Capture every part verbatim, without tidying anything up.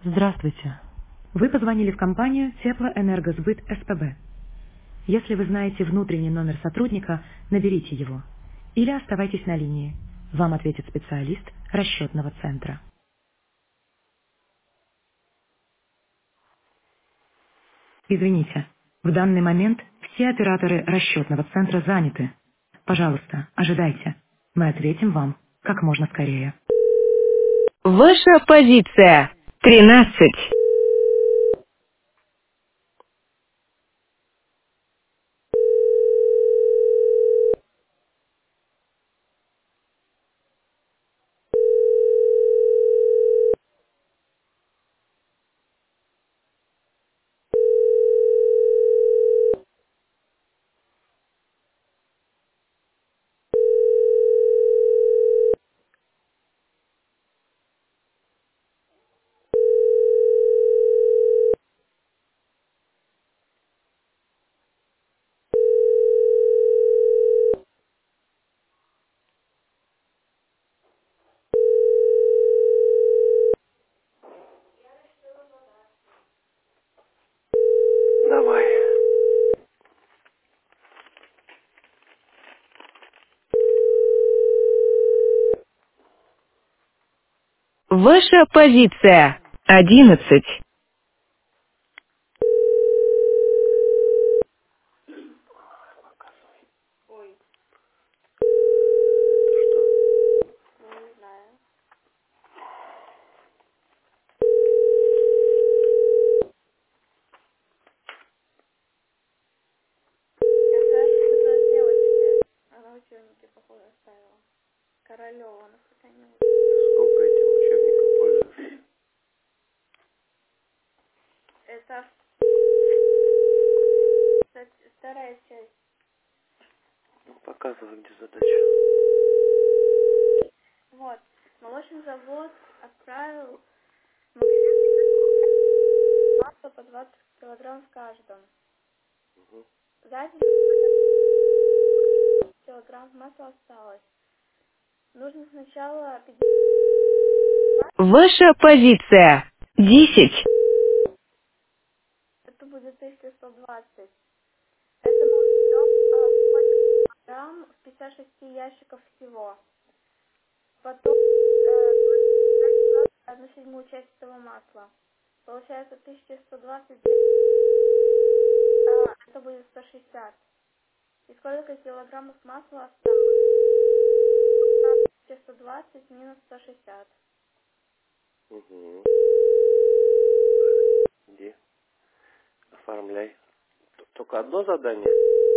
Здравствуйте. Вы позвонили в компанию Теплоэнергосбыт СПБ. Если вы знаете внутренний номер сотрудника, наберите его. Или оставайтесь на линии. Вам ответит специалист расчетного центра. Извините, в данный момент все операторы расчетного центра заняты. Пожалуйста, ожидайте. Мы ответим вам как можно скорее. Ваша позиция. тринадцать. Давай. Ваша позиция. одиннадцать. Это что? Ты сколько этим учебником пользуешься? Ну, показывай, где задача. Угу. Ваша позиция. десять. Угу. Иди, оформляй. Т- Только одно задание?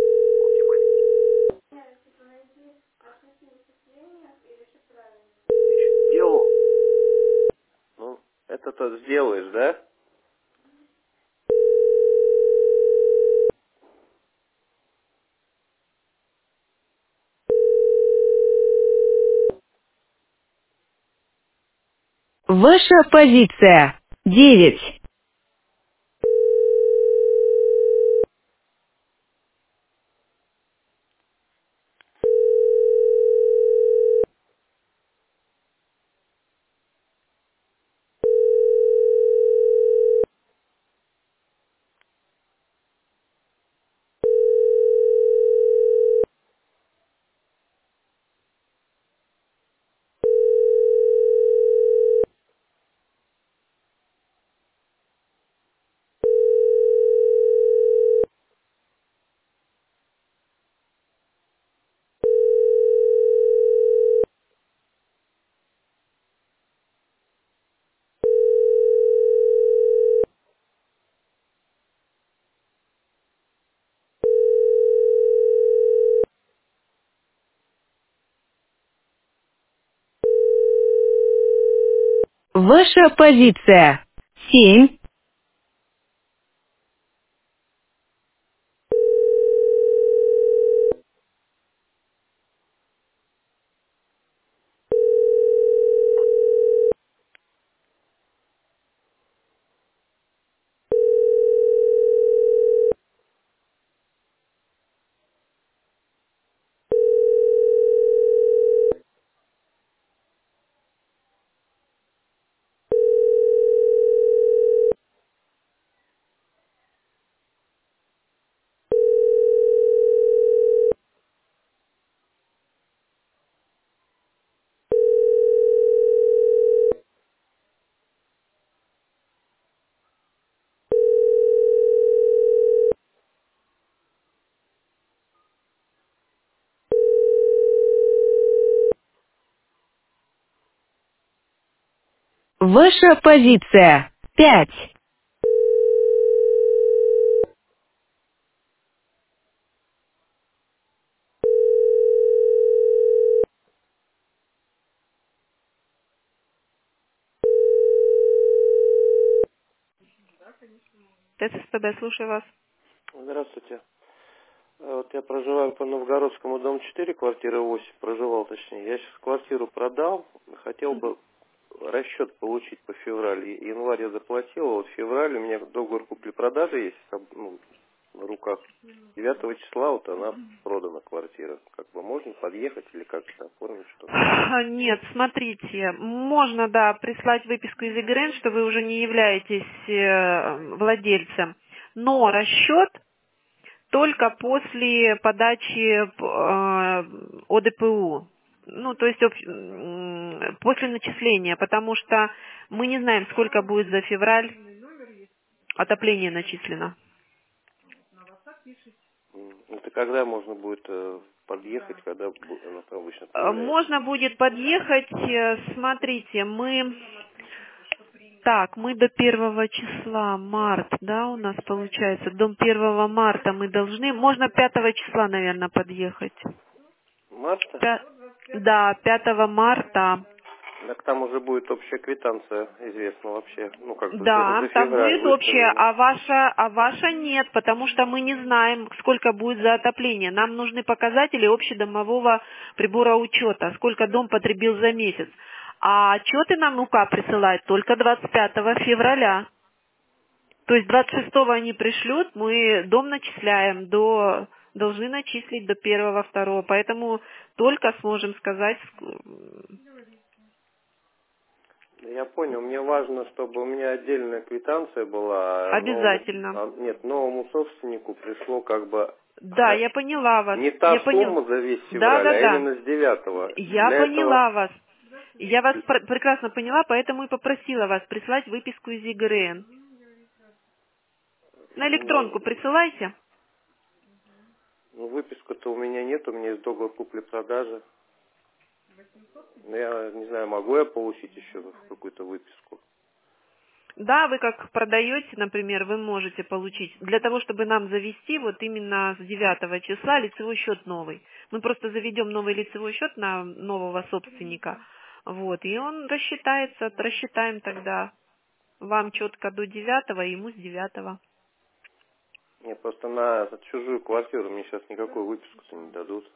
Сделал. Ну, это-то сделаешь, да? Ваша позиция. девять. Ваша позиция. семь. Ваша позиция. Пять. ТССПБ, слушаю вас. Здравствуйте. А Вот я проживаю по Новгородскому, дом четыре, квартира восемь, проживал точнее. Я сейчас квартиру продал, хотел бы расчет получить по февраль. И- Январь я заплатил, а вот февраль у меня договор купли-продажи есть, соб- ну, на руках. девятого числа вот она продана, квартира. Как бы можно подъехать или как-то оформить что-то? А, Нет, смотрите, можно, да, прислать выписку из ИГРН, что вы уже не являетесь э, владельцем, но расчет только после подачи э, ОДПУ, ну, то есть об- м, после начисления, потому что мы не знаем, сколько будет за февраль отопление начислено. М, Это когда можно будет э, подъехать, когда бу- она там обычно Э, появляется? Можно будет подъехать, э, смотрите, мы... Так, мы до первого числа, март, да, у нас получается, до первого марта мы должны, можно пятого числа, наверное, подъехать. Марта? Пя- Да, пятого марта. Так там уже будет общая квитанция известна вообще, ну как бы за, Да, за там февраль будет общее, выставлена. а ваша, а ваша нет, потому что мы не знаем, сколько будет за отопление. Нам нужны показатели общедомового прибора учета, сколько дом потребил за месяц. А отчеты нам УК присылает только двадцать пятого февраля. То есть двадцать шестого они пришлют, мы дом начисляем до, должны начислить до первого, второго, поэтому только сможем сказать, ск- Я понял, мне важно, чтобы у меня отдельная квитанция была, а новому, обязательно. а, нет, новому собственнику пришло как бы Да, а, я поняла вас. не Я та поняла. сумма за весь Да, февраль, да, а да. именно с девятого. Я Для этого, поняла вас. Я вас пр- прекрасно поняла, поэтому и попросила вас прислать выписку из ИГРН. На ну, электронку присылайте. ну, выписку-то у меня нет, у меня есть договор купли-продажи. Ну, я не знаю, могу я получить еще какую-то выписку? Да, вы как продаете, например, вы можете получить. Для того, чтобы нам завести вот именно с девятого числа лицевой счет новый. Мы просто заведем новый лицевой счет на нового собственника. Вот, и он рассчитается, рассчитаем тогда вам четко до девятого, ему с девятого. Нет, просто на чужую квартиру мне сейчас никакую выписку-то не дадут.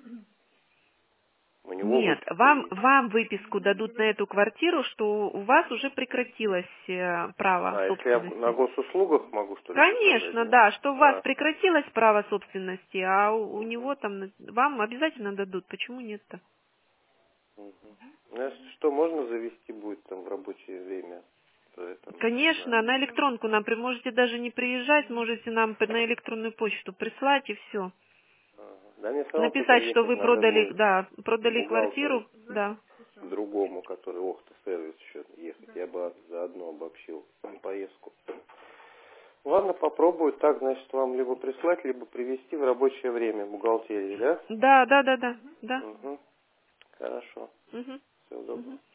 У него Нет, выписка вам, есть. вам выписку дадут на эту квартиру, что у вас уже прекратилось э, право А, если я на собственности. госуслугах могу, что ли, показать? Конечно, Да? да, что у вас А, прекратилось право собственности, а у, у него там, вам обязательно дадут, почему нет-то? мгм. Ну, если что, можно завести будет там в рабочее время? То я там, не Конечно, знаю. на электронку нам при- можете даже не приезжать, можете нам п- на электронную почту прислать и все. Ага. Да мне все равно туда Написать, что ехать вы надо продали, будет да, к продали бухгалтеру квартиру, да. другому, который Охта-сервис еще ехать. Я бы заодно обобщил поездку. Ладно, попробую так, значит, вам либо прислать, либо привезти в рабочее время бухгалтерии, да? Да, да, да, да, да. Угу. Хорошо. Мгм. Всего доброго. Мгм.